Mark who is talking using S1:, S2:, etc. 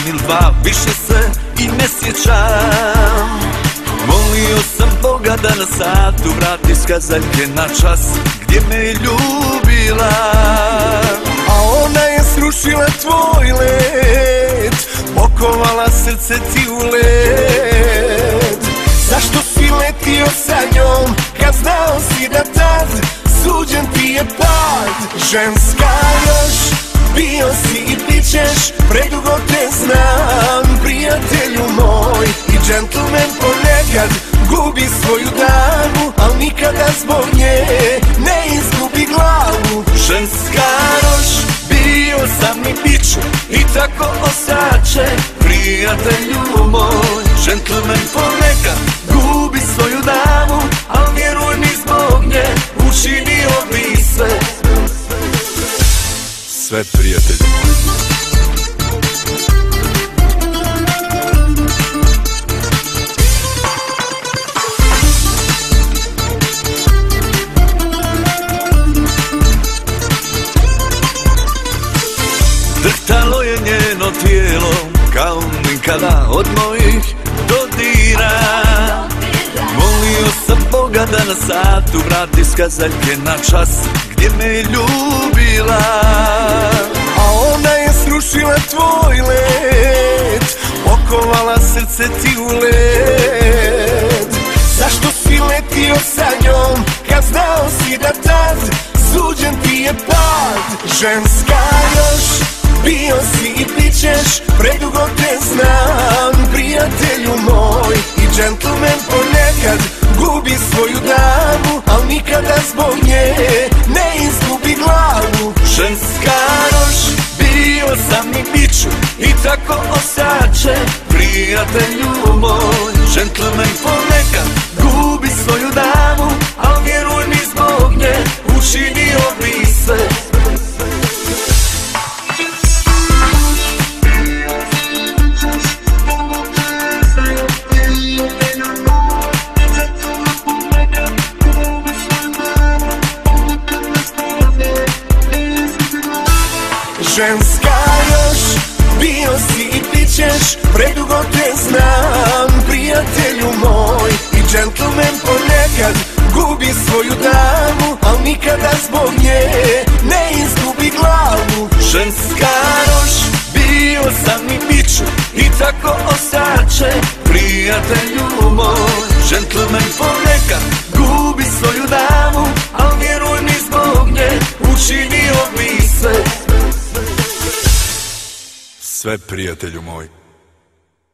S1: ili dva, više se i ne sjećam. Molio sam Boga da na satu vrati s kazaljke na čas gdje me je ljubila. A ona je srušila tvoj led, pokovala srce ti u led. Zašto si letio sa njom kad znao si da tad suđen ti je pad? Ženska još, bio si i bit ćeš, predugo te znam, prijatelju moj. I džentlmen ponekad gubi svoju damu, al nikada zbog nje ne izgubi glavu. Ženska roš, bio sam i bit ću, i tako ostaće, prijatelju moj. Džentlmen ponekad gubi svoju damu, al vjeruj mi zbog nje učinio bi sve. Sve, prijatelji moji. Drhtalo je njeno tijelo kao nikada od mojih dodira. Molio sam Boga da na satu vrati s kazaljke na čas gdje me je ljubila. A ona je srušila tvoj led, pokovala srce ti u led. Zašto si letio sa njom kad znao si da tad suđen ti je pad? Ženska još, bio si i bit ćeš, predugo te znam, prijatelju moj. I džentlmen ponekad gubi svoju damu, al nikada zbog nje ne izgubi glavu. Ženska roš, bio sam i bit ću, i tako ostaće, prijatelju moj. Džentlmen ponekad gubi svoju damu, al vjeruj mi zbog nje učinio bi sve. Ženska još, bio si i bit ćeš, predugo te znam, prijatelju moj. I džentlmen ponekad gubi svoju damu, al nikada zbog nje ne izgubi glavu. Ženska roš, bio sam i bit ću, i tako ostaće, prijatelju moj. Džentlmen ponekad gubi svoju damu, al vjeruj mi zbog nje učinio bi sve. Sve, prijatelju moj.